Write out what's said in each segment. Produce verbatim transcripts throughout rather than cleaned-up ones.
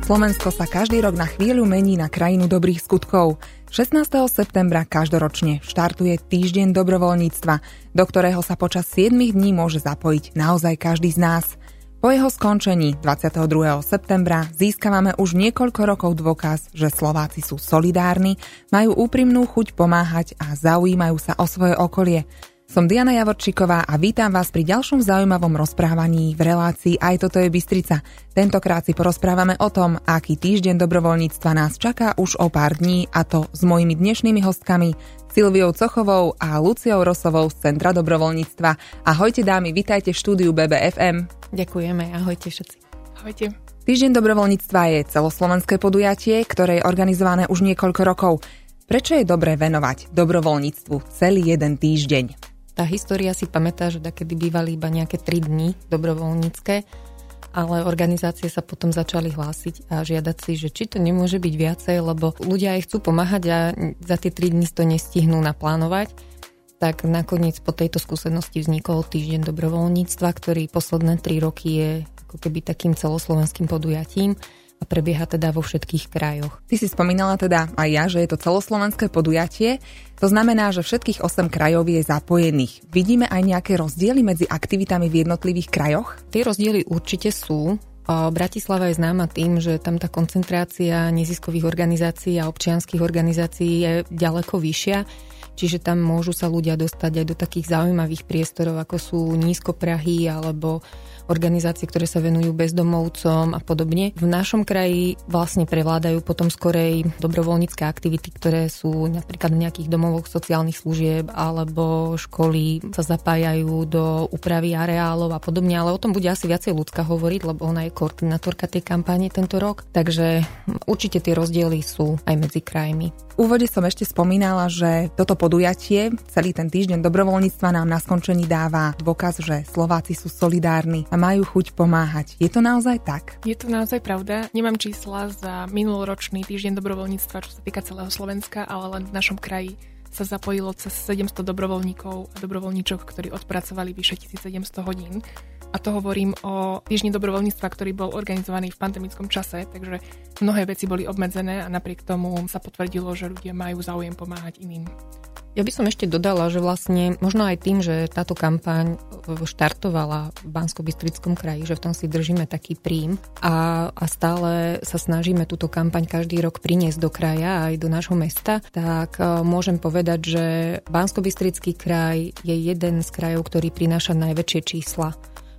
Slovensko sa každý rok na chvíľu mení na krajinu dobrých skutkov. šestnásteho septembra každoročne štartuje Týždeň dobrovoľníctva, do ktorého sa počas siedmich dní môže zapojiť naozaj každý z nás. Po jeho skončení dvadsiateho druhého septembra získavame už niekoľko rokov dôkaz, že Slováci sú solidárni, majú úprimnú chuť pomáhať a zaujímajú sa o svoje okolie. Som Diana Javorčíková a vítam vás pri ďalšom zaujímavom rozprávaní v relácii Aj toto je Bystrica. Tentokrát si porozprávame o tom, aký týždeň dobrovoľníctva nás čaká už o pár dní, a to s mojimi dnešnými hostkami Silviou Cochovou a Luciou Rosovou z Centra dobrovoľníctva. Ahojte dámy, vitajte v štúdiu bé bé ef em. Ďakujeme, ahojte všetci. Ahojte. Týždeň dobrovoľníctva je celoslovenské podujatie, ktoré je organizované už niekoľko rokov. Prečo je dobré venovať dobrovoľníctvu celý jeden týždeň? Tá história si pamätá, že dakedy bývali iba nejaké tri dni dobrovoľnícke, ale organizácie sa potom začali hlásiť a žiadať si, že či to nemôže byť viacej, lebo ľudia aj chcú pomáhať a za tie tri dni to nestihnú naplánovať. Tak nakoniec po tejto skúsenosti vznikol Týždeň dobrovoľníctva, ktorý posledné tri roky je ako keby takým celoslovenským podujatím a prebieha teda vo všetkých krajoch. Ty si spomínala teda aj ja, že je to celoslovenské podujatie. To znamená, že všetkých osem krajov je zapojených. Vidíme aj nejaké rozdiely medzi aktivitami v jednotlivých krajoch? Tie rozdiely určite sú. Bratislava je známa tým, že tam tá koncentrácia neziskových organizácií a občianskych organizácií je ďaleko vyššia. Čiže tam môžu sa ľudia dostať aj do takých zaujímavých priestorov, ako sú nízkoprahy alebo organizácie, ktoré sa venujú bezdomovcom a podobne. V našom kraji vlastne prevládajú potom skorej dobrovoľnícke aktivity, ktoré sú napríklad v nejakých domovoch sociálnych služieb alebo školy sa zapájajú do úpravy areálov a podobne, ale o tom bude asi viacej Ľudská hovoriť, lebo ona je koordinátorka tej kampane tento rok. Takže určite tie rozdiely sú aj medzi krajmi. V úvode som ešte spomínala, že toto podujatie, celý ten týždeň dobrovoľníctva nám na skončení dáva dôkaz, že Slováci sú solidárni a majú chuť pomáhať. Je to naozaj tak? Je to naozaj pravda. Nemám čísla za minuloročný Týždeň dobrovoľníctva, čo sa týka celého Slovenska, ale len v našom kraji sa zapojilo cez sedemsto dobrovoľníkov a dobrovoľníčok, ktorí odpracovali vyše tisícsedemsto hodín. A to hovorím o Týždni dobrovoľníctva, ktorý bol organizovaný v pandemickom čase, takže mnohé veci boli obmedzené a napriek tomu sa potvrdilo, že ľudia majú záujem pomáhať iným. Ja by som ešte dodala, že vlastne možno aj tým, že táto kampaň štartovala v Banskobystrickom kraji, že v tom si držíme taký prím a, a stále sa snažíme túto kampaň každý rok priniesť do kraja aj do nášho mesta, tak môžem povedať, že Banskobystrický kraj je jeden z krajov, ktorý prináša najväčšie čísla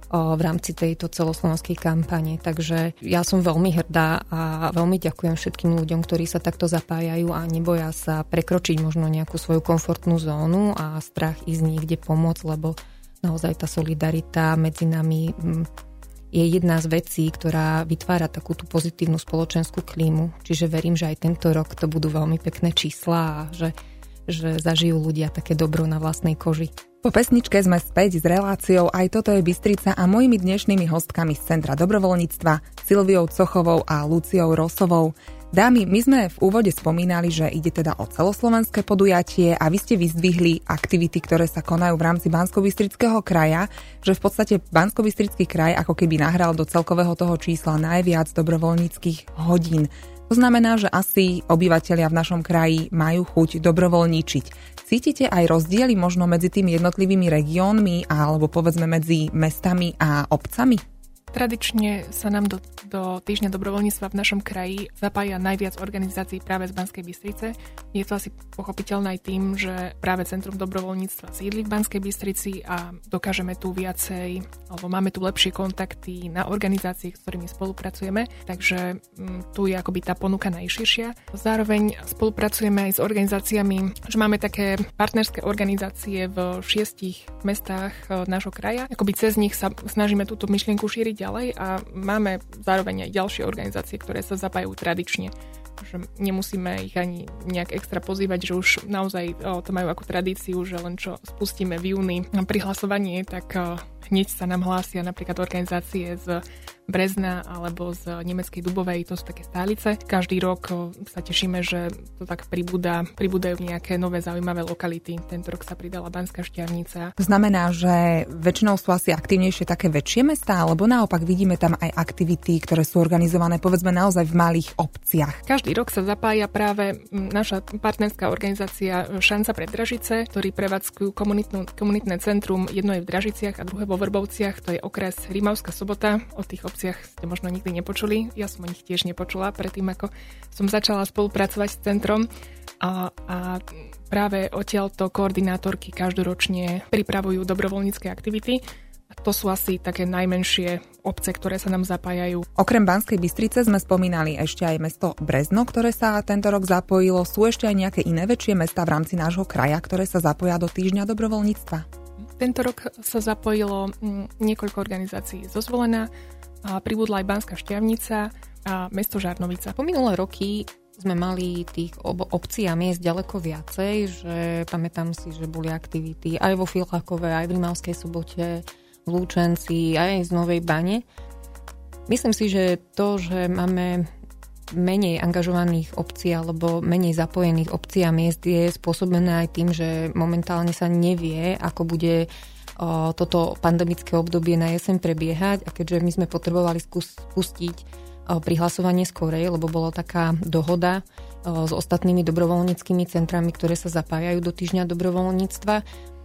v rámci tejto celoslovenskej kampane. Takže ja som veľmi hrdá a veľmi ďakujem všetkým ľuďom, ktorí sa takto zapájajú a neboja sa prekročiť možno nejakú svoju komfortnú zónu a strach ísť niekde pomôcť, lebo naozaj tá solidarita medzi nami je jedna z vecí, ktorá vytvára takú tú pozitívnu spoločenskú klímu. Čiže verím, že aj tento rok to budú veľmi pekné čísla a že, že zažijú ľudia také dobro na vlastnej koži. Po pesničke sme späť s reláciou Aj toto je Bystrica a mojimi dnešnými hostkami z Centra dobrovoľníctva Silviou Cochovou a Luciou Rosovou. Dámy, my sme v úvode spomínali, že ide teda o celoslovenské podujatie a vy ste vyzdvihli aktivity, ktoré sa konajú v rámci Banskobystrického kraja, že v podstate Banskobystrický kraj ako keby nahral do celkového toho čísla najviac dobrovoľníckych hodín. To znamená, že asi obyvatelia v našom kraji majú chuť dobrovoľníčiť. Cítite aj rozdiely možno medzi tými jednotlivými regiónmi alebo povedzme medzi mestami a obcami? Tradične sa nám do, do Týždňa dobrovoľníctva v našom kraji zapája najviac organizácií práve z Banskej Bystrice. Je to asi pochopiteľné aj tým, že práve Centrum dobrovoľníctva sídli v Banskej Bystrici a dokážeme tu viacej, alebo máme tu lepšie kontakty na organizácie, s ktorými spolupracujeme, takže m, tu je akoby tá ponuka najširšia. Zároveň spolupracujeme aj s organizáciami, že máme také partnerské organizácie v šiestich mestách nášho kraja. Akoby cez nich sa snažíme túto myšlienku šíriť ďalej a máme zároveň aj ďalšie organizácie, ktoré sa zapájajú tradične. Že nemusíme ich ani nejak extra pozývať, že už naozaj o, to majú ako tradíciu, že len čo spustíme v júni prihlasovanie, tak o, hneď sa nám hlásia napríklad organizácie z Brezna alebo z nemeckej Dubovej, to sú také stálice. Každý rok sa tešíme, že to tak pribúda, pribúdajú nejaké nové zaujímavé lokality. Tento rok sa pridala Banská Štiavnica. To znamená, že väčšinou sú asi aktívnejšie také väčšie mestá, alebo naopak vidíme tam aj aktivity, ktoré sú organizované povedzme naozaj v malých obciach. Každý rok sa zapája práve naša partnerská organizácia Šanca pre Dražice, ktorí prevádzkujú komunitné centrum. Jedno je v Dražiciach a druhé vo Vrbovciach, to je okres Rimavská Sobota. O tých obciach ste možno nikdy nepočuli. Ja som o nich tiež nepočula predtým, ako som začala spolupracovať s centrom. A, a práve odtiaľto koordinátorky každoročne pripravujú dobrovoľnícke aktivity. A to sú asi také najmenšie obce, ktoré sa nám zapájajú. Okrem Banskej Bystrice sme spomínali ešte aj mesto Brezno, ktoré sa tento rok zapojilo. Sú ešte aj nejaké iné väčšie mestá v rámci nášho kraja, ktoré sa zapoja do týždňa dobrovoľníctva? Tento rok sa zapojilo niekoľko organizácií zo Zvolena, pribudla aj Banská Štiavnica a mesto Žarnovica. Po minulé roky sme mali tých ob- obcí a miest ďaleko viacej, že pamätám si, že boli aktivity aj vo Filchakove, aj v Rimavskej Sobote, v Lúčenci, aj z Novej Bane. Myslím si, že to, že máme menej angažovaných obcí alebo menej zapojených obcí a miest je spôsobené aj tým, že momentálne sa nevie, ako bude o, toto pandemické obdobie na jeseň prebiehať, a keďže my sme potrebovali skús- spustiť o, prihlasovanie skorej, lebo bola taká dohoda o, s ostatnými dobrovoľníckymi centrami, ktoré sa zapájajú do týždňa dobrovoľníctva,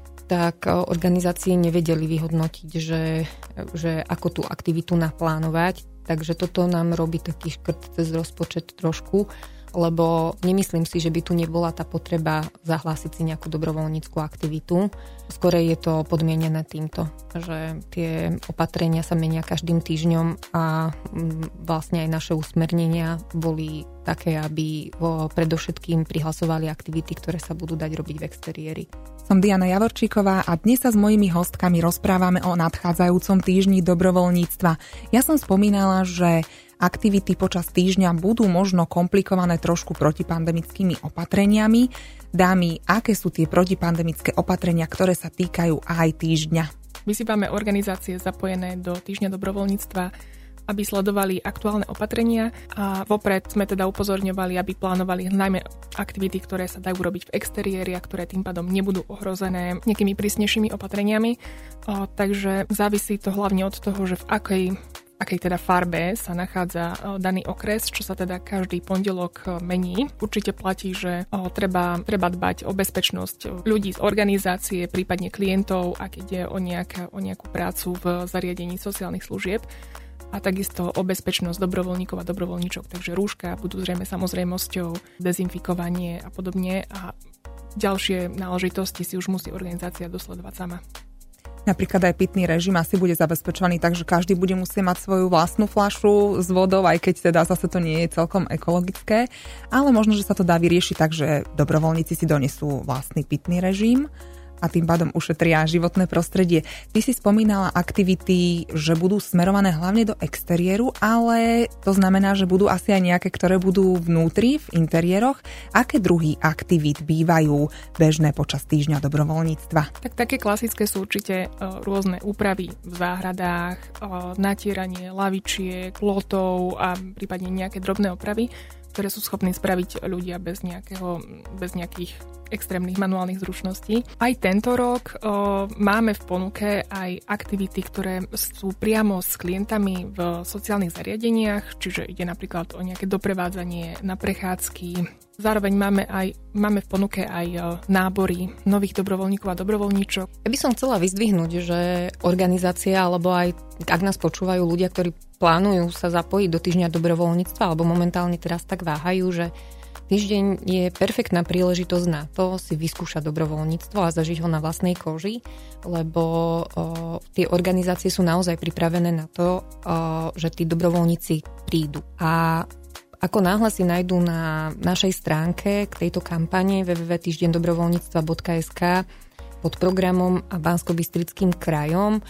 tak organizácie nevedeli vyhodnotiť, že, že ako tú aktivitu naplánovať. Takže toto nám robí taký škrt cez rozpočet trošku, lebo nemyslím si, že by tu nebola tá potreba zahlásiť si nejakú dobrovoľníckú aktivitu. Skôr je to podmienené týmto, že tie opatrenia sa menia každým týždňom a vlastne aj naše usmernenia boli také, aby predovšetkým prihlasovali aktivity, ktoré sa budú dať robiť v exteriéri. Som Diana Javorčíková a dnes sa s mojimi hostkami rozprávame o nadchádzajúcom týždni dobrovoľníctva. Ja som spomínala, že aktivity počas týždňa budú možno komplikované trošku protipandemickými opatreniami. Dámy, aké sú tie protipandemické opatrenia, ktoré sa týkajú aj týždňa? Vyzývame organizácie zapojené do týždňa dobrovoľníctva, aby sledovali aktuálne opatrenia a vopred sme teda upozorňovali, aby plánovali najmä aktivity, ktoré sa dajú robiť v exteriéri a ktoré tým pádom nebudú ohrozené nejakými prísnejšími opatreniami. O, takže závisí to hlavne od toho, že v akej akej teda farbe sa nachádza daný okres, čo sa teda každý pondelok mení. Určite platí, že treba, treba dbať o bezpečnosť ľudí z organizácie, prípadne klientov, ak ide o, nejak, o nejakú prácu v zariadení sociálnych služieb. A takisto o bezpečnosť dobrovoľníkov a dobrovoľníčok. Takže rúška budú zrejme samozrejmosťou, dezinfikovanie a podobne. A ďalšie náležitosti si už musí organizácia dosledovať sama. Napríklad aj pitný režim asi bude zabezpečovaný, takže každý bude musieť mať svoju vlastnú fľašu s vodou, aj keď teda zase to nie je celkom ekologické. Ale možno, že sa to dá vyriešiť tak, že dobrovoľníci si donesú vlastný pitný režim a tým pádom ušetria životné prostredie. Ty si spomínala aktivity, že budú smerované hlavne do exteriéru, ale to znamená, že budú asi aj nejaké, ktoré budú vnútri, v interiéroch. Aké druhy aktivít bývajú bežné počas týždňa dobrovoľníctva? Tak také klasické sú určite rôzne úpravy v záhradách, natieranie lavičiek, plotov a prípadne nejaké drobné opravy, ktoré sú schopní spraviť ľudia bez, nejakého, bez nejakých extrémnych manuálnych zručností. Aj tento rok o, máme v ponuke aj aktivity, ktoré sú priamo s klientami v sociálnych zariadeniach, čiže ide napríklad o nejaké doprevádzanie na prechádzky. Zároveň máme, aj, máme v ponuke aj nábory nových dobrovoľníkov a dobrovoľníčok. Ja by som chcela vyzdvihnúť, že organizácia, alebo aj ak nás počúvajú ľudia, ktorí plánujú sa zapojiť do týždňa dobrovoľníctva, alebo momentálne teraz tak váhajú, že týždeň je perfektná príležitosť na to si vyskúšať dobrovoľníctvo a zažiť ho na vlastnej koži, lebo o, tie organizácie sú naozaj pripravené na to, o, že tí dobrovoľníci prídu. A ako náhle si nájdú na našej stránke k tejto kampane w w w bodka týždeň dobrovoľníctva bodka es ka pod programom a Banskobystrickým krajom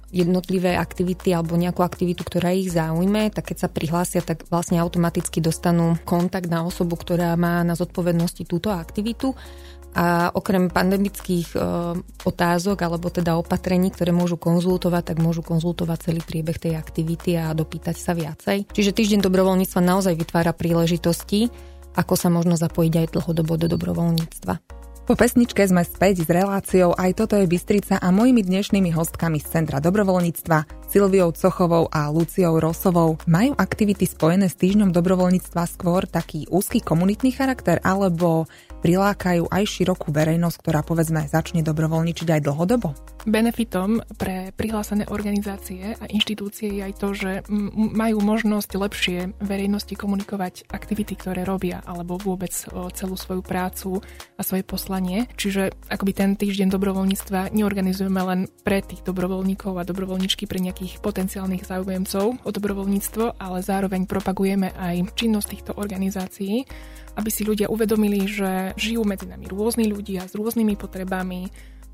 jednotlivé aktivity alebo nejakú aktivitu, ktorá ich zaujme, tak keď sa prihlásia, tak vlastne automaticky dostanú kontakt na osobu, ktorá má na zodpovednosti túto aktivitu. A okrem pandemických e, otázok alebo teda opatrení, ktoré môžu konzultovať, tak môžu konzultovať celý priebeh tej aktivity a dopýtať sa viacej. Čiže týždeň dobrovoľníctva naozaj vytvára príležitosti, ako sa možno zapojiť aj dlhodobo do dobrovoľníctva. Po pesničke sme späť s reláciou Aj toto je Bystrica a mojimi dnešnými hostkami z Centra dobrovoľníctva Silviou Cochovou a Luciou Rosovou. Majú aktivity spojené s týždňom dobrovoľníctva skôr taký úzky komunitný charakter alebo prilákajú aj širokú verejnosť, ktorá povedzme začne dobrovoľničiť aj dlhodobo? Benefitom pre prihlásené organizácie a inštitúcie je aj to, že majú možnosť lepšie verejnosti komunikovať aktivity, ktoré robia, alebo vôbec celú svoju prácu a svoje poslanie. Čiže akoby ten týždeň dobrovoľníctva neorganizujeme len pre tých dobrovoľníkov a dobrovoľníčky, pre nejakých potenciálnych záujemcov o dobrovoľníctvo, ale zároveň propagujeme aj činnosť týchto organizácií, aby si ľudia uvedomili, že žijú medzi nami rôzni ľudia s rôznymi potrebami,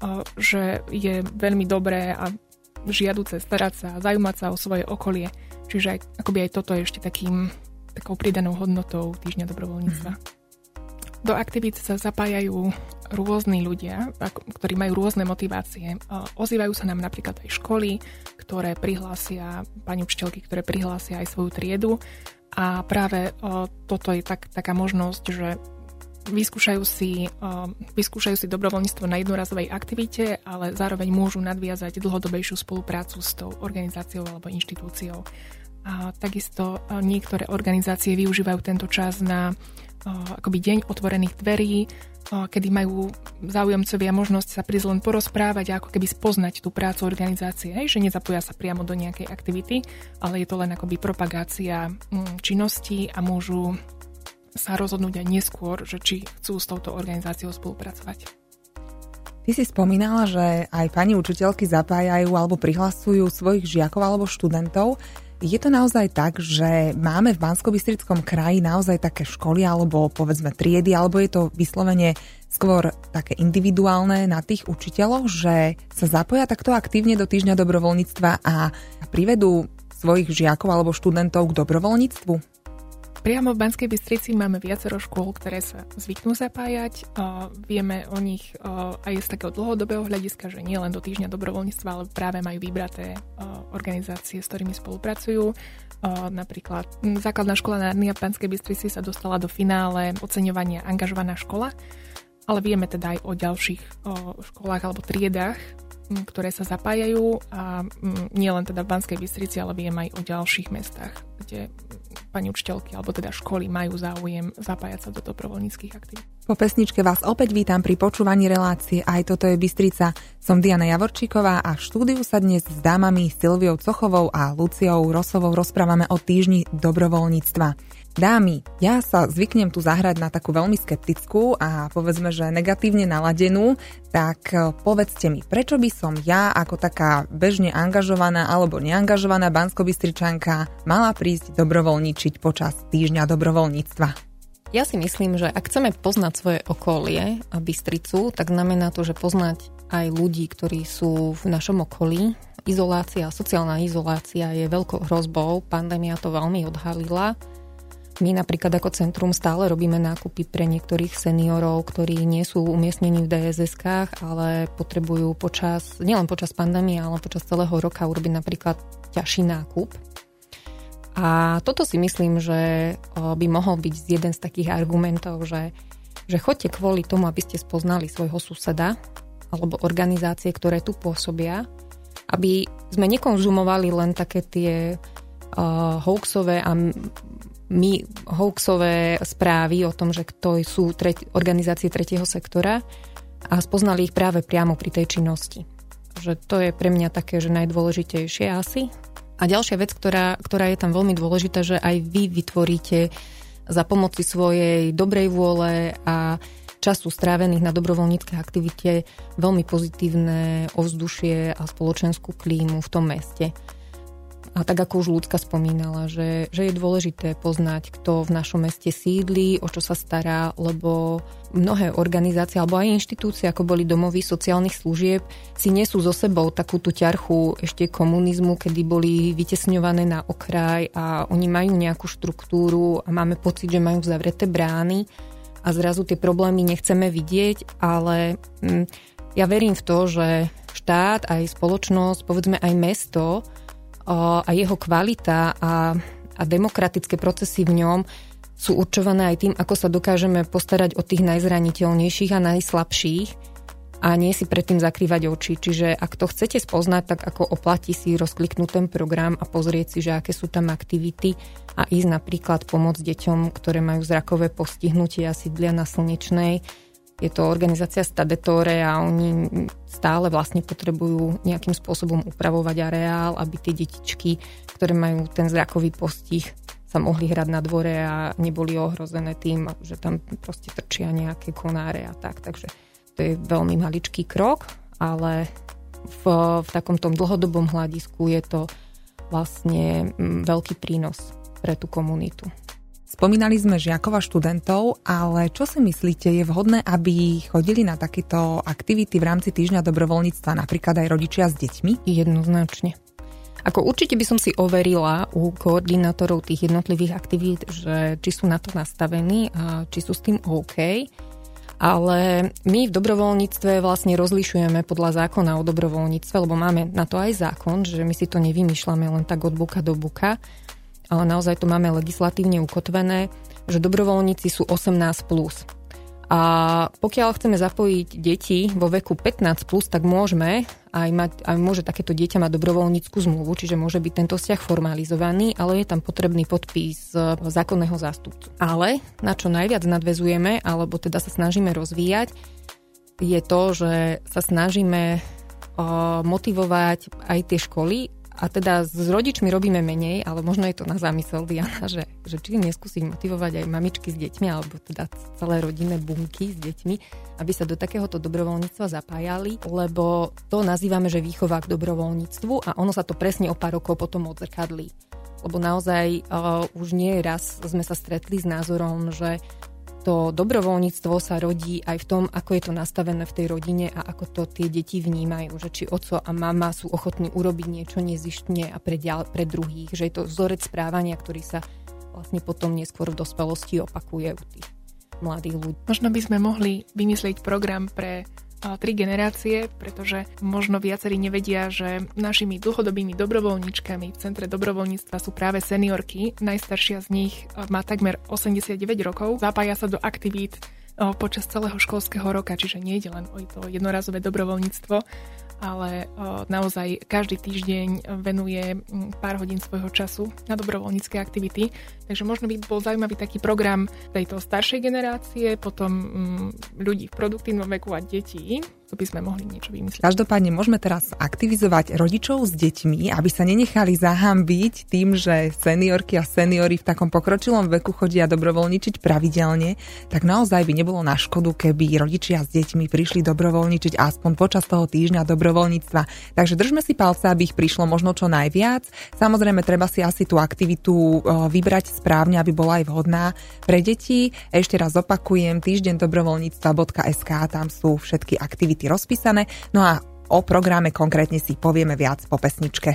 že je veľmi dobré a žiaduce starať sa a zaujímať sa o svoje okolie. Čiže aj, akoby aj toto je ešte takým, takou pridanou hodnotou týždňa dobrovoľníctva. Mm. Do aktivít sa zapájajú rôzni ľudia, ktorí majú rôzne motivácie. Ozývajú sa nám napríklad aj školy, ktoré prihlásia, pani učiteľky, ktoré prihlásia aj svoju triedu. A práve toto je tak, taká možnosť, že vyskúšajú si, vyskúšajú si dobrovoľníctvo na jednorazovej aktivite, ale zároveň môžu nadviazať dlhodobejšiu spoluprácu s tou organizáciou alebo inštitúciou. A takisto niektoré organizácie využívajú tento čas na akoby deň otvorených dverí, kedy majú záujemcovia možnosť sa prísť len porozprávať a ako keby spoznať tú prácu organizácie, hej, že nezapoja sa priamo do nejakej aktivity, ale je to len akoby propagácia činnosti a môžu sa rozhodnúť aj neskôr, že či chcú s touto organizáciou spolupracovať. Ty si spomínala, že aj pani učiteľky zapájajú alebo prihlasujú svojich žiakov alebo študentov. Je to naozaj tak, že máme v Banskobystrickom kraji naozaj také školy alebo povedzme triedy, alebo je to vyslovene skôr také individuálne na tých učiteľov, že sa zapoja takto aktívne do týždňa dobrovoľníctva a privedú svojich žiakov alebo študentov k dobrovoľníctvu? Priamo v Banskej Bystrici máme viacero škôl, ktoré sa zvyknú zapájať. Uh, vieme o nich uh, aj z takého dlhodobého hľadiska, že nie len do týždňa dobrovoľníctva, ale práve majú vybraté uh, organizácie, s ktorými spolupracujú. Uh, napríklad Základná škola Narnia v Banskej Bystrici sa dostala do finále oceňovania Angažovaná škola, ale vieme teda aj o ďalších uh, školách alebo triedách, ktoré sa zapájajú a nie len teda v Banskej Bystrici, ale viem aj o ďalších mestách, kde pani učiteľky alebo teda školy majú záujem zapájať sa do dobrovoľníckych aktivít. Po pesničke vás opäť vítam pri počúvaní relácie Aj toto je Bystrica. Som Diana Javorčíková a v štúdiu sa dnes s dámami Silviou Cochovou a Luciou Rosovou rozprávame o týždni dobrovoľníctva. Dámy, ja sa zvyknem tu zahrať na takú veľmi skeptickú a povedzme, že negatívne naladenú, tak povedzte mi, prečo by som ja ako taká bežne angažovaná alebo neangažovaná Banskobystričanka mala prísť dobrovoľníčiť počas týždňa dobrovoľníctva? Ja si myslím, že ak chceme poznať svoje okolie a Bystricu, tak znamená to, že poznať aj ľudí, ktorí sú v našom okolí. Izolácia, sociálna izolácia je veľkou hrozbou, pandémia to veľmi odhalila. My napríklad ako centrum stále robíme nákupy pre niektorých seniorov, ktorí nie sú umiestnení v dé es eskách, ale potrebujú počas, nielen počas pandémie, ale počas celého roka urobiť napríklad ťažší nákup. A toto si myslím, že by mohol byť jeden z takých argumentov, že, že choďte kvôli tomu, aby ste spoznali svojho suseda alebo organizácie, ktoré tu pôsobia, aby sme nekonzumovali len také tie uh, hoaxové a my hoaxové správy o tom, že kto sú tret- organizácie tretieho sektora a spoznali ich práve priamo pri tej činnosti. Že to je pre mňa také, že najdôležitejšie asi. A ďalšia vec, ktorá, ktorá je tam veľmi dôležitá, že aj vy vytvoríte za pomoci svojej dobrej vôle a času strávených na dobrovoľníckej aktivite veľmi pozitívne ovzdušie a spoločenskú klímu v tom meste. A tak ako už Ľudská spomínala, že, že je dôležité poznať, kto v našom meste sídli, o čo sa stará, lebo mnohé organizácie alebo aj inštitúcie, ako boli domovy sociálnych služieb, si nesú so sebou takú tú ťarchu ešte komunizmu, kedy boli vytesňované na okraj a oni majú nejakú štruktúru a máme pocit, že majú zavreté brány a zrazu tie problémy nechceme vidieť, ale hm, ja verím v to, že štát, aj spoločnosť, povedzme aj mesto a jeho kvalita a, a demokratické procesy v ňom sú určované aj tým, ako sa dokážeme postarať o tých najzraniteľnejších a najslabších a nie si predtým zakrývať oči. Čiže ak to chcete spoznať, tak ako oplatí si rozkliknúť ten program a pozrieť si, že aké sú tam aktivity a ísť napríklad pomôcť deťom, ktoré majú zrakové postihnutie a sídlia na Slnečnej. Je to organizácia Stadetore a oni stále vlastne potrebujú nejakým spôsobom upravovať areál, aby tie detičky, ktoré majú ten zrakový postih, sa mohli hrať na dvore a neboli ohrozené tým, že tam proste trčia nejaké konáre a tak. Takže to je veľmi maličký krok, ale v, v takomto dlhodobom hľadisku je to vlastne veľký prínos pre tú komunitu. Spomínali sme žiakov a študentov, ale čo si myslíte, je vhodné, aby chodili na takéto aktivity v rámci týždňa dobrovoľníctva napríklad aj rodičia s deťmi? Jednoznačne. Ako určite by som si overila u koordinátorov tých jednotlivých aktivít, že či sú na to nastavení a či sú s tým OK. Ale my v dobrovoľníctve vlastne rozlišujeme podľa zákona o dobrovoľníctve, lebo máme na to aj zákon, že my si to nevymýšľame len tak od buka do buka. Ale naozaj to máme legislatívne ukotvené, že dobrovoľníci sú osemnásť plus. A pokiaľ chceme zapojiť deti vo veku pätnásť plus, tak môžeme aj mať, aj môže takéto dieťa mať dobrovoľnícku zmluvu, čiže môže byť tento vzťah formalizovaný, ale je tam potrebný podpis zákonného zástupcu. Ale na čo najviac nadväzujeme, alebo teda sa snažíme rozvíjať, je to, že sa snažíme motivovať aj tie školy. A teda s rodičmi robíme menej, ale možno je to na zámysel Diana, že, že či neskúsiť motivovať aj mamičky s deťmi, alebo teda celé rodinné bunky s deťmi, aby sa do takéhoto dobrovoľníctva zapájali, lebo to nazývame, že výchova k dobrovoľníctvu a ono sa to presne o pár rokov potom odzrkadlí. Lebo naozaj uh, už nie raz sme sa stretli s názorom, že to dobrovoľníctvo sa rodí aj v tom, ako je to nastavené v tej rodine a ako to tie deti vnímajú, že či oco a mama sú ochotní urobiť niečo nezištne a pre, ďal, pre druhých, že je to vzorec správania, ktorý sa vlastne potom neskôr v dospelosti opakuje u tých mladých ľudí. Možno by sme mohli vymyslieť program pre tri generácie, pretože možno viacerí nevedia, že našimi dlhodobými dobrovoľníčkami v Centre dobrovoľníctva sú práve seniorky. Najstaršia z nich má takmer osemdesiatdeväť rokov. Zapája sa do aktivít počas celého školského roka, čiže nie je len o to jednorazové dobrovoľníctvo, ale naozaj každý týždeň venuje pár hodín svojho času na dobrovoľnícke aktivity. Takže možno by bol zaujímavý taký program tejto staršej generácie, potom ľudí v produktívnom veku a detí. Tu by sme mohli niečo vymyslieť. Každopádne môžeme teraz aktivizovať rodičov s deťmi, aby sa nenechali zahambiť tým, že seniorky a seniori v takom pokročilom veku chodia dobrovoľničiť pravidelne, tak naozaj by nebolo na škodu, keby rodičia s deťmi prišli dobrovoľničiť aspoň počas toho týždňa dobrovoľníctva. Takže držme si palce, aby ich prišlo možno čo najviac. Samozrejme, treba si asi tú aktivitu vybrať správne, aby bola aj vhodná pre deti. Ešte raz opakujem, týždeň dobrovoľníctva bodka es ká, tam sú všetky aktivity rozpísané. No a o programe konkrétne si povieme viac po pesničke.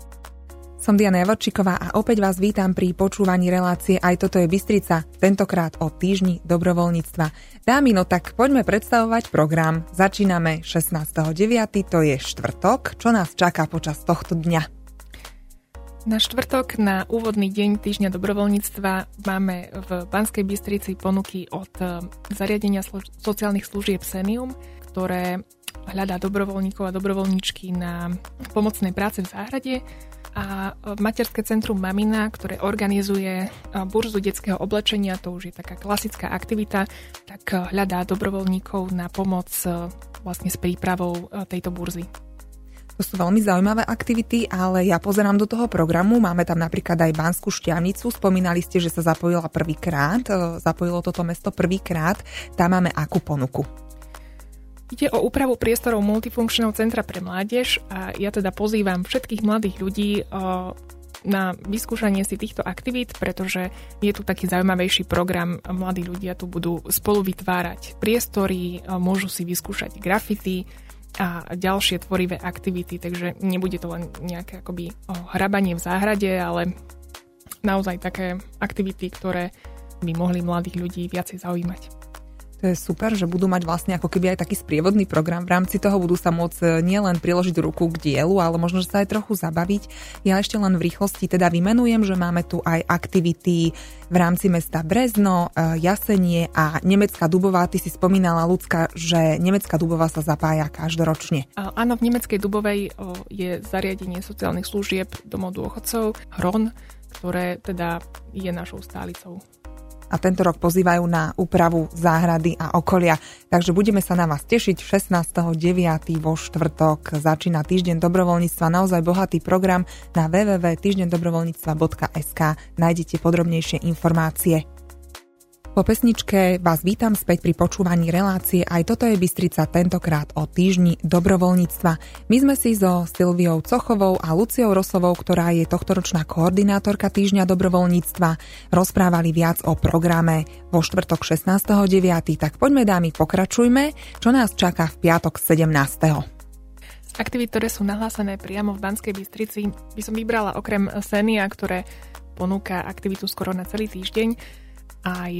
Som Diana Javorčíková a opäť vás vítam pri počúvaní relácie Aj toto je Bystrica, tentokrát o týždni dobrovoľníctva. Dámy, no tak poďme predstavovať program. Začíname šestnásteho deviateho to je štvrtok. Čo nás čaká počas tohto dňa? Na štvrtok, na úvodný deň týždňa dobrovoľníctva, máme v Banskej Bystrici ponuky od zariadenia slu- sociálnych služieb Senium, ktoré hľadá dobrovoľníkov a dobrovoľníčky na pomocnej práce v záhrade, a materské centrum Mamina, ktoré organizuje burzu detského oblečenia, to už je taká klasická aktivita, tak hľadá dobrovoľníkov na pomoc vlastne s prípravou tejto burzy. To sú veľmi zaujímavé aktivity, ale ja pozerám do toho programu, máme tam napríklad aj Banskú Štiavnicu, spomínali ste, že sa zapojila prvýkrát, zapojilo toto mesto prvýkrát, tam máme akú ponuku? Ide o úpravu priestorov multifunkčného centra pre mládež a ja teda pozývam všetkých mladých ľudí na vyskúšanie si týchto aktivít, pretože je tu taký zaujímavejší program. Mladí ľudia tu budú spolu vytvárať priestory, môžu si vyskúšať grafity a ďalšie tvorivé aktivity, takže nebude to len nejaké akoby hrabanie v záhrade, ale naozaj také aktivity, ktoré by mohli mladých ľudí viacej zaujímať. To je super, že budú mať vlastne ako keby aj taký sprievodný program. V rámci toho budú sa môcť nielen priložiť ruku k dielu, ale možno, že sa aj trochu zabaviť. Ja ešte len v rýchlosti teda vymenujem, že máme tu aj aktivity v rámci mesta Brezno, Jasenie a Nemecká Dubová. Ty si spomínala, Lucka, že Nemecká Dubová sa zapája každoročne. Áno, v Nemeckej Dubovej je zariadenie sociálnych služieb domov dôchodcov Hron, ktoré teda je našou stálicou. A tento rok pozývajú na úpravu záhrady a okolia. Takže budeme sa na vás tešiť. šestnásteho deviateho vo štvrtok začína Týždeň dobrovoľníctva. Naozaj bohatý program. Na w w w bodka týždeň dobrovoľníctva bodka es ká nájdete podrobnejšie informácie. Po pesničke vás vítam späť pri počúvaní relácie. Aj toto je Bystrica, tentokrát o Týždni dobrovoľníctva. My sme si so Silviou Cochovou a Luciou Rosovou, ktorá je tohtoročná koordinátorka Týždňa dobrovoľníctva, rozprávali viac o programe vo štvrtok šestnásteho deviateho Tak poďme, dámy, pokračujme. Čo nás čaká v piatok sedemnásteho Z aktivít, ktoré sú nahlásené priamo v Banskej Bystrici, by som vybrala okrem Senia, ktoré ponúka aktivitu skoro na celý týždeň, aj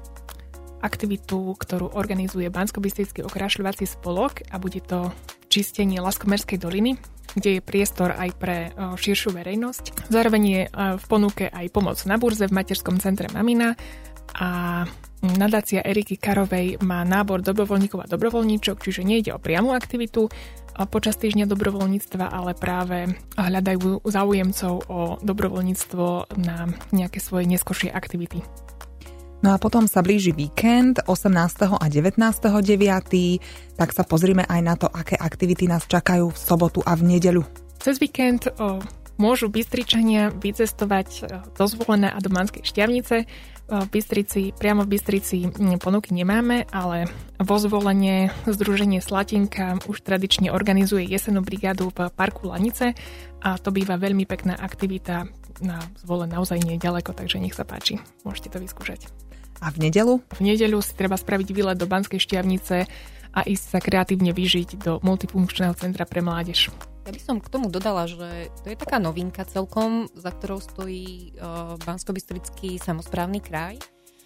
aktivitu, ktorú organizuje Banskobystrický okrašľovací spolok a bude to čistenie Laskomerskej doliny, kde je priestor aj pre širšiu verejnosť. Zároveň je v ponuke aj pomoc na burze v materskom centre Mamina a nadácia Eriky Karovej má nábor dobrovoľníkov a dobrovoľníčok, čiže nejde o priamu aktivitu počas Týždňa dobrovoľníctva, ale práve hľadajú záujemcov o dobrovoľníctvo na nejaké svoje neskoršie aktivity. No a potom sa blíži víkend osemnásteho a devätnásteho deviateho tak sa pozrime aj na to, aké aktivity nás čakajú v sobotu a v nedeľu. Cez víkend o, môžu Bystričania vycestovať do Zvolené a do Banskej Štiavnice. V Bystrici, priamo v Bystrici ponuky nemáme, ale vo Zvolene Združenie Slatinka už tradične organizuje jesenú brigádu v parku Lanice a to býva veľmi pekná aktivita. Na Zvole naozaj nie je ďaleko, takže nech sa páči, môžete to vyskúšať. A v nedeľu? V nedeľu si treba spraviť výlet do Banskej Štiavnice a ísť sa kreatívne vyžiť do multifunkčného centra pre mládež. Ja by som k tomu dodala, že to je taká novinka celkom, za ktorou stojí uh, Banskobystrický samosprávny kraj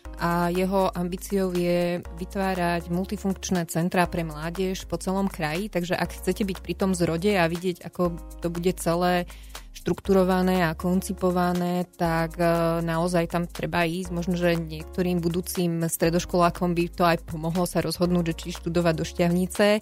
a jeho ambíciou je vytvárať multifunkčné centrá pre mládež po celom kraji, takže ak chcete byť pri tom zrode a vidieť, ako to bude celé štrukturované a koncipované, tak naozaj tam treba ísť. Možno, že niektorým budúcim stredoškolákom by to aj pomohlo sa rozhodnúť, že či študovať do Štiavnice,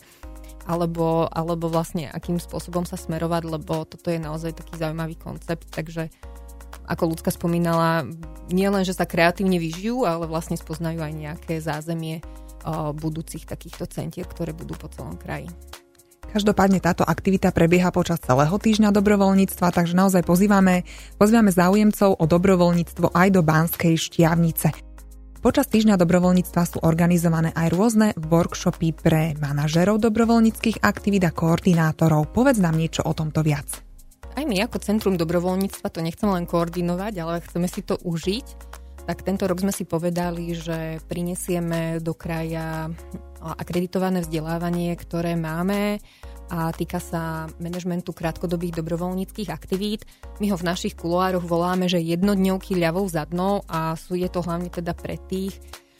alebo, alebo vlastne akým spôsobom sa smerovať, lebo toto je naozaj taký zaujímavý koncept. Takže ako Ľudská spomínala, nie len, že sa kreatívne vyžijú, ale vlastne spoznajú aj nejaké zázemie budúcich takýchto centier, ktoré budú po celom kraji. Každopádne táto aktivita prebieha počas celého Týždňa dobrovoľníctva, takže naozaj pozývame, pozývame záujemcov o dobrovoľníctvo aj do Banskej Štiavnice. Počas Týždňa dobrovoľníctva sú organizované aj rôzne workshopy pre manažerov dobrovoľníckych aktivít a koordinátorov. Povedz nám niečo o tomto viac. Aj my ako Centrum dobrovoľníctva to nechceme len koordinovať, ale chceme si to užiť. Tak tento rok sme si povedali, že prinesieme do kraja akreditované vzdelávanie, ktoré máme a týka sa manažmentu krátkodobých dobrovoľníckych aktivít. My ho v našich kuloároch voláme, že jednodňovky ľavou zadnou a sú je to hlavne teda pre tých,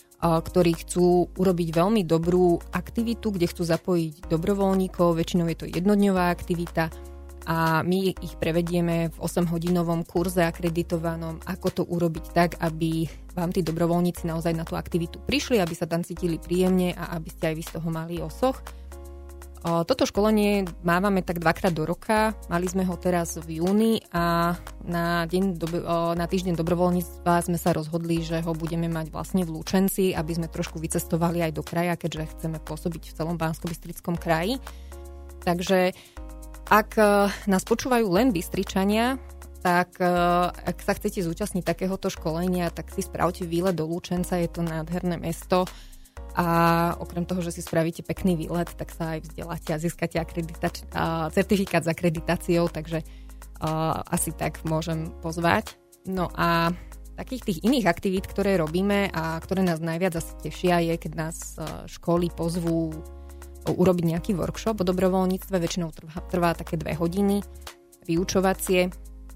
ktorí chcú urobiť veľmi dobrú aktivitu, kde chcú zapojiť dobrovoľníkov, väčšinou je to jednodňová aktivita a my ich prevedieme v osemhodinovom kurze akreditovanom, ako to urobiť tak, aby vám tí dobrovoľníci naozaj na tú aktivitu prišli, aby sa tam cítili príjemne a aby ste aj vy z toho mali osoch. Toto školenie mávame tak dvakrát do roka, mali sme ho teraz v júni a na, deň do, na týždeň dobrovoľníctva sme sa rozhodli, že ho budeme mať vlastne v Lučenci, aby sme trošku vycestovali aj do kraja, keďže chceme pôsobiť v celom Banskobystrickom kraji. Takže ak nás počúvajú len Bystričania, tak ak sa chcete zúčastniť takéhoto školenia, tak si spravte výlet do Lučenca, je to nádherné mesto. A okrem toho, že si spravíte pekný výlet, tak sa aj vzdeláte a získate akreditač- a certifikát s akreditáciou, takže uh, asi tak môžem pozvať. No a takých tých iných aktivít, ktoré robíme a ktoré nás najviac asi tešia, je, keď nás školy pozvú urobiť nejaký workshop o dobrovoľníctve. Väčšinou trvá, trvá také dve hodiny, vyučovacie.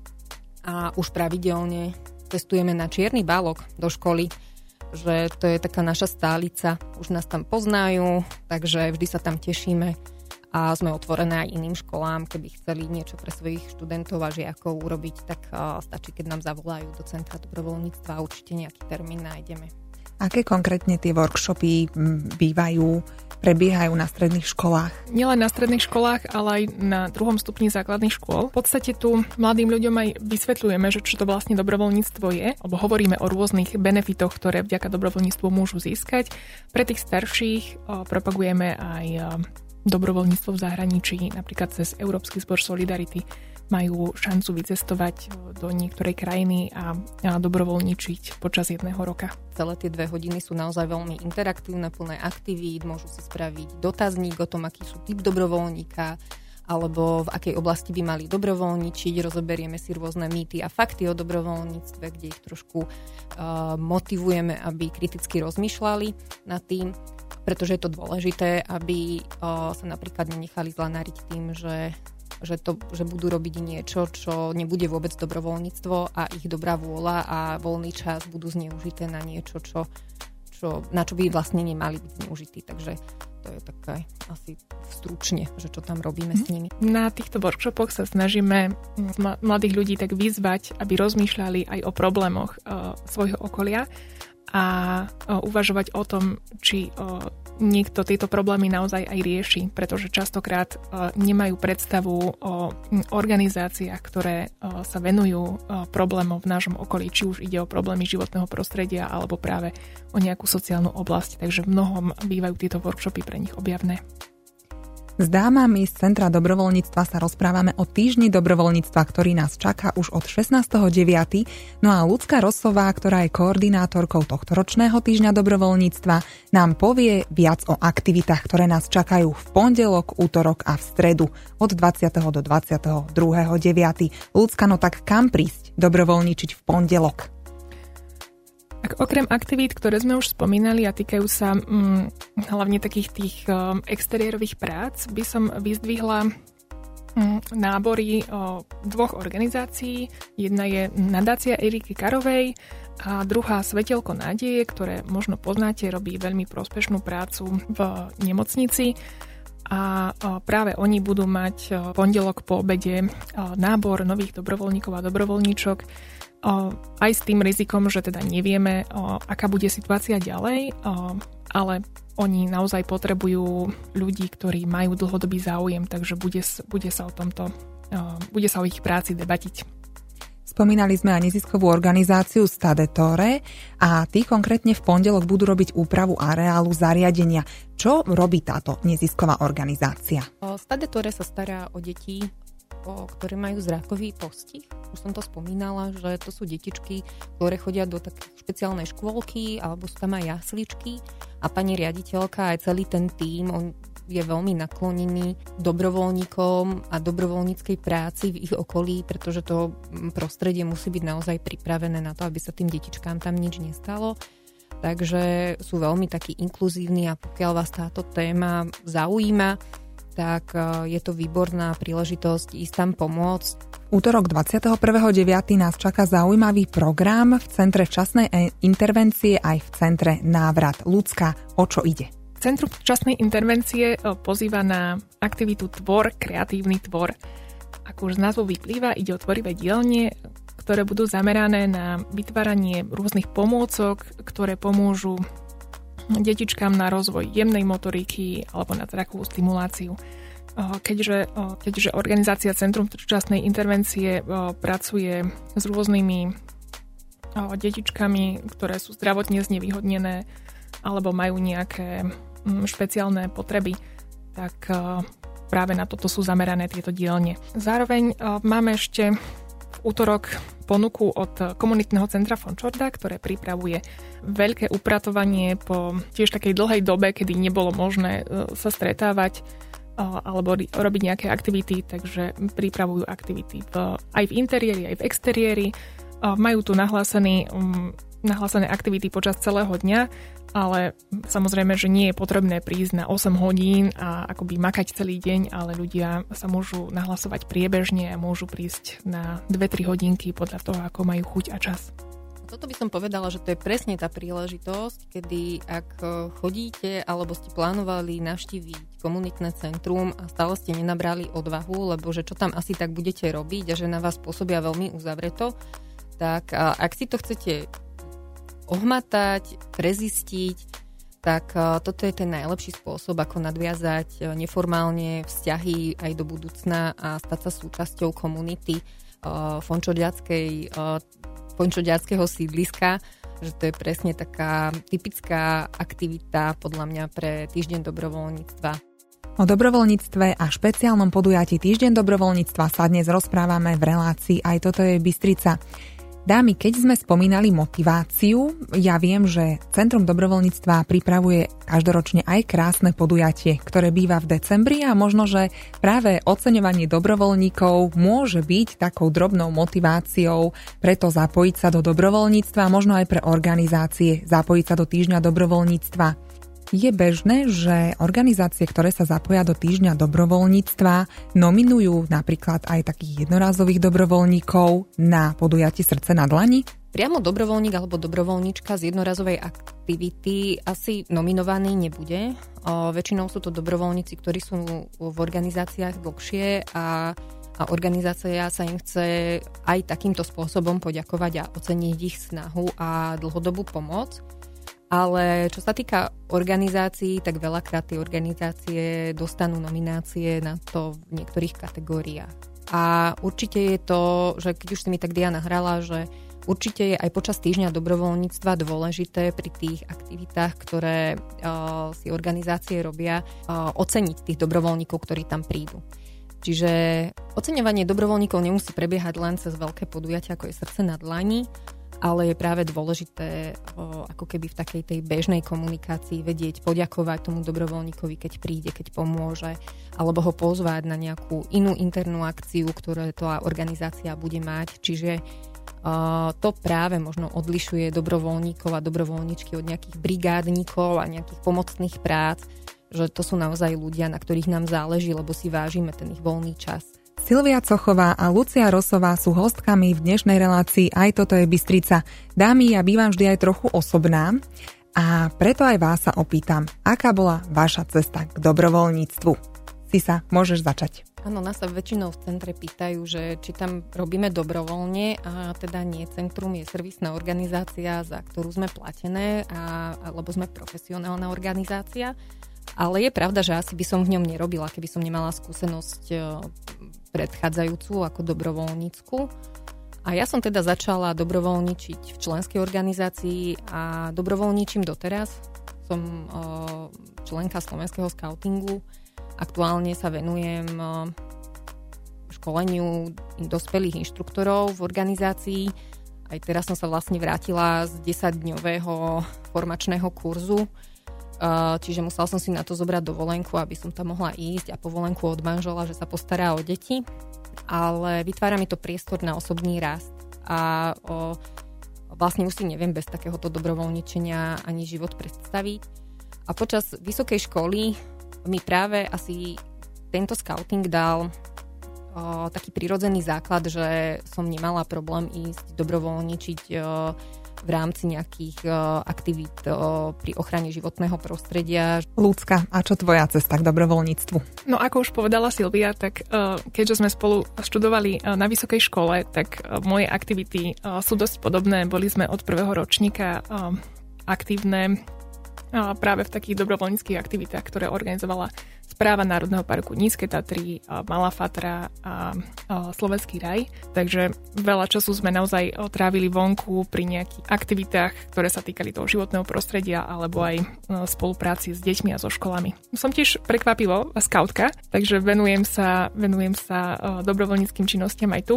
A už pravidelne testujeme na čierny bálok do školy, že to je taká naša stálica. Už nás tam poznajú, takže vždy sa tam tešíme a sme otvorené aj iným školám. Keby chceli niečo pre svojich študentov a žiakov urobiť, tak stačí, keď nám zavolajú do Centra dobrovoľníctva a určite nejaký termín nájdeme. Aké konkrétne tie workshopy bývajú, prebiehajú na stredných školách? Nielen na stredných školách, ale aj na druhom stupni základných škôl. V podstate tu mladým ľuďom aj vysvetľujeme, že čo to vlastne dobrovoľníctvo je, alebo hovoríme o rôznych benefitoch, ktoré vďaka dobrovoľníctvu môžu získať. Pre tých starších o, propagujeme aj o, dobrovoľníctvo v zahraničí, napríklad cez Európsky zbor Solidarity majú šancu vycestovať do niektorej krajiny a, a dobrovoľničiť počas jedného roka. Celé tie dve hodiny sú naozaj veľmi interaktívne, plné aktivít, môžu si spraviť dotazník o tom, aký sú typ dobrovoľníka, alebo v akej oblasti by mali dobrovoľničiť. Rozoberieme si rôzne mýty a fakty o dobrovoľníctve, kde ich trošku uh, motivujeme, aby kriticky rozmýšľali nad tým, pretože je to dôležité, aby uh, sa napríklad nenechali zlanariť tým, že Že, to, že budú robiť niečo, čo nebude vôbec dobrovoľníctvo a ich dobrá vôľa a voľný čas budú zneužité na niečo, čo, čo, na čo by vlastne nemali byť zneužití. Takže to je také asi stručne, že čo tam robíme s nimi. Na týchto workshopoch sa snažíme mladých ľudí tak vyzvať, aby rozmýšľali aj o problémoch uh, svojho okolia a uh, uvažovať o tom, či uh, niekto tieto problémy naozaj aj rieši, pretože častokrát uh, nemajú predstavu o organizáciách, ktoré uh, sa venujú uh, problémom v našom okolí, či už ide o problémy životného prostredia alebo práve o nejakú sociálnu oblasť. Takže v mnohom bývajú tieto workshopy pre nich objavné. S dámami z Centra dobrovoľníctva sa rozprávame o týždni dobrovoľníctva, ktorý nás čaká už od šestnásteho deviateho No a Ľudská Rossová, ktorá je koordinátorkou tohto ročného týždňa dobrovoľníctva, nám povie viac o aktivitách, ktoré nás čakajú v pondelok, útorok a v stredu od dvadsiateho do dvadsiateho druhého deviateho Ľudská, no tak kam prísť dobrovoľníčiť v pondelok? Tak okrem aktivít, ktoré sme už spomínali a týkajú sa hm, hlavne takých tých um, exteriérových prác, by som vyzdvihla hm, nábory o dvoch organizácií. Jedna je nadácia Eriky Karovej a druhá Svetelko nádeje, ktoré možno poznáte, robí veľmi prospešnú prácu v nemocnici. A práve oni budú mať pondelok po obede nábor nových dobrovoľníkov a dobrovoľníčok, aj s tým rizikom, že teda nevieme, aká bude situácia ďalej, ale oni naozaj potrebujú ľudí, ktorí majú dlhodobý záujem, takže bude, bude sa o tomto, bude sa o ich práci debatiť. Spomínali sme aj neziskovú organizáciu Stadetore a tí konkrétne v pondelok budú robiť úpravu areálu zariadenia. Čo robí táto nezisková organizácia? Stadetore sa stará o deti, o ktoré majú zrakový postih. Už som to spomínala, že to sú detičky, ktoré chodia do takej špeciálnej škôlky alebo sú tam aj jasličky a pani riaditeľka aj celý ten tím, on je veľmi naklonený dobrovoľníkom a dobrovoľníckej práci v ich okolí, pretože to prostredie musí byť naozaj pripravené na to, aby sa tým detičkám tam nič nestalo. Takže sú veľmi takí inkluzívni a pokiaľ vás táto téma zaujíma, tak je to výborná príležitosť ísť tam pomôcť. Útorok dvadsiateho prvého deviateho nás čaká zaujímavý program v Centre včasnej intervencie aj v Centre Návrat. Ľudská, o čo ide? Centrum včasnej intervencie pozýva na aktivitu Tvor, kreatívny tvor. Ako už z názvu vyplýva, ide o tvorivé dielne, ktoré budú zamerané na vytváranie rôznych pomôcok, ktoré pomôžu detičkám na rozvoj jemnej motoriky alebo na zrakovú stimuláciu. Keďže, keďže organizácia Centrum včasnej intervencie pracuje s rôznymi detičkami, ktoré sú zdravotne znevýhodnené alebo majú nejaké špeciálne potreby, tak práve na toto sú zamerané tieto dielne. Zároveň máme ešte v útorok ponuku od komunitného centra Fončorda, ktoré pripravuje veľké upratovanie po tiež takej dlhej dobe, kedy nebolo možné sa stretávať alebo robiť nejaké aktivity, takže pripravujú aktivity v, aj v interiéri, aj v exteriéri. Majú tu nahlásený, nahlásené aktivity počas celého dňa, ale samozrejme, že nie je potrebné prísť na osem hodín a akoby makať celý deň, ale ľudia sa môžu nahlasovať priebežne a môžu prísť na dve tri hodinky podľa toho, ako majú chuť a čas. Toto by som povedala, že to je presne tá príležitosť, kedy ak chodíte alebo ste plánovali navštíviť komunitné centrum a stále ste nenabrali odvahu, lebo že čo tam asi tak budete robiť a že na vás pôsobia veľmi uzavreto, tak ak si to chcete ohmatať, prezistiť, tak toto je ten najlepší spôsob, ako nadviazať neformálne vzťahy aj do budúcna a stať sa súčasťou komunity fončordiackej, fončordiackého sídliska, že to je presne taká typická aktivita podľa mňa pre týždeň dobrovoľníctva. O dobrovoľníctve a špeciálnom podujatí Týždeň dobrovoľníctva sa dnes rozprávame v relácii Aj toto je Bystrica. Dámy, keď sme spomínali motiváciu, ja viem, že Centrum dobrovoľníctva pripravuje každoročne aj krásne podujatie, ktoré býva v decembri a možno, že práve oceňovanie dobrovoľníkov môže byť takou drobnou motiváciou preto zapojiť sa do dobrovoľníctva, možno aj pre organizácie zapojiť sa do Týždňa dobrovoľníctva. Je bežné, že organizácie, ktoré sa zapoja do Týždňa dobrovoľníctva, nominujú napríklad aj takých jednorázových dobrovoľníkov na podujatie Srdce na dlani? Priamo dobrovoľník alebo dobrovoľníčka z jednorazovej aktivity asi nominovaný nebude. O, väčšinou sú to dobrovoľníci, ktorí sú v organizáciách dlhšie a, a organizácia sa im chce aj takýmto spôsobom poďakovať a oceniť ich snahu a dlhodobú pomoc. Ale čo sa týka organizácií, tak veľakrát tie organizácie dostanú nominácie na to v niektorých kategóriách. A určite je to, že keď už si mi tak Diana hrala, že určite je aj počas Týždňa dobrovoľníctva dôležité pri tých aktivitách, ktoré uh, si organizácie robia, uh, oceniť tých dobrovoľníkov, ktorí tam prídu. Čiže oceňovanie dobrovoľníkov nemusí prebiehať len cez veľké podujatia, ako je Srdce na dlani, ale je práve dôležité o, ako keby v takej tej bežnej komunikácii vedieť poďakovať tomu dobrovoľníkovi, keď príde, keď pomôže, alebo ho pozvať na nejakú inú internú akciu, ktorú tá organizácia bude mať. Čiže o, to práve možno odlišuje dobrovoľníkov a dobrovoľníčky od nejakých brigádnikov a nejakých pomocných prác, že to sú naozaj ľudia, na ktorých nám záleží, lebo si vážime ten ich voľný čas. Silvia Cochová a Lucia Rosová sú hostkami v dnešnej relácii Aj toto je Bystrica. Dámy, ja bývam vždy aj trochu osobná a preto aj vás sa opýtam, aká bola vaša cesta k dobrovoľníctvu? Sisa, môžeš začať. Áno, nás sa väčšinou v centre pýtajú, že či tam robíme dobrovoľne a teda nie. Centrum je servisná organizácia, za ktorú sme platené, a, alebo sme profesionálna organizácia. Ale je pravda, že asi by som v ňom nerobila, keby som nemala skúsenosť predchádzajúcu ako dobrovoľnícku. A ja som teda začala dobrovoľničiť v členskej organizácii a dobrovoľničím doteraz. Som členka slovenského skautingu. Aktuálne sa venujem školeniu dospelých inštruktorov v organizácii. Aj teraz som sa vlastne vrátila z desaťdňového formačného kurzu. Čiže musela som si na to zobrať dovolenku, aby som tam mohla ísť a povolenku od manžela, že sa postará o deti. Ale vytvára mi to priestor na osobný rast. A o, vlastne už si neviem bez takéhoto dobrovoľničenia ani život predstaviť. A počas vysokej školy mi práve asi tento skauting dal o, taký prirodzený základ, že som nemala problém ísť dobrovoľničiť o, v rámci nejakých uh, aktivít uh, pri ochrane životného prostredia. Ľudská, a čo tvoja cesta k dobrovoľníctvu? No ako už povedala Silvia, tak uh, keďže sme spolu študovali uh, na vysokej škole, tak uh, moje aktivity uh, sú dosť podobné. Boli sme od prvého ročníka uh, aktívne uh, práve v takých dobrovoľníckych aktivitách, ktoré organizovala Správa Národného parku Nízke Tatry, Malá Fatra a Slovenský raj. Takže veľa času sme naozaj trávili vonku pri nejakých aktivitách, ktoré sa týkali toho životného prostredia alebo aj spolupráci s deťmi a so školami. Som tiež prekvapivo skautka, takže venujem sa, venujem sa dobrovoľníckym činnostiam aj tu.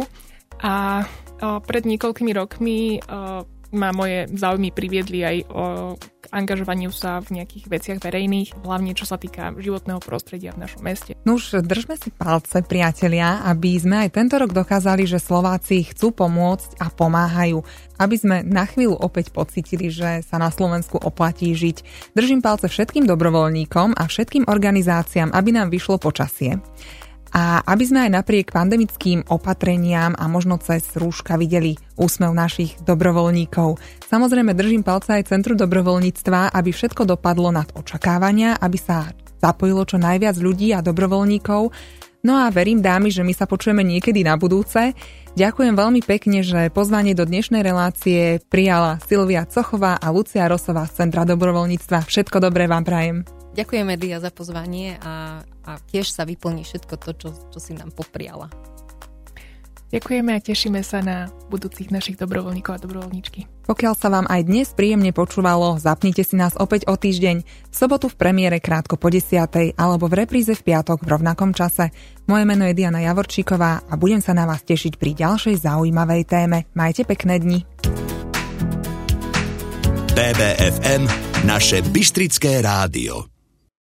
A o, pred niekoľkými rokmi o, ma moje záujmy priviedli aj o, k angažovaniu sa v nejakých veciach verejných, hlavne čo sa týka životného prostredia v našom meste. Nuž, držme si palce, priatelia, aby sme aj tento rok dokázali, že Slováci chcú pomôcť a pomáhajú, aby sme na chvíľu opäť pocítili, že sa na Slovensku oplatí žiť. Držím palce všetkým dobrovoľníkom a všetkým organizáciám, aby nám vyšlo počasie. A aby sme aj napriek pandemickým opatreniam a možno cez rúška videli úsmev našich dobrovoľníkov. Samozrejme držím palce aj Centru dobrovoľníctva, aby všetko dopadlo nad očakávania, aby sa zapojilo čo najviac ľudí a dobrovoľníkov. No a verím, dámy, že my sa počujeme niekedy na budúce. Ďakujem veľmi pekne, že pozvanie do dnešnej relácie prijala Silvia Cochová a Lucia Rosová z Centra dobrovoľníctva. Všetko dobré vám prajem. Ďakujeme, Dia, za pozvanie a, a tiež sa vyplní všetko to, čo, čo si nám popriala. Ďakujeme a tešíme sa na budúcich našich dobrovoľníkov a dobrovoľníčky. Pokiaľ sa vám aj dnes príjemne počúvalo, zapnite si nás opäť o týždeň, v sobotu v premiére krátko po desiatej alebo v repríze v piatok v rovnakom čase. Moje meno je Diana Javorčíková a budem sa na vás tešiť pri ďalšej zaujímavej téme. Majte pekné dni. bé bé ef em, naše bystrické rádio.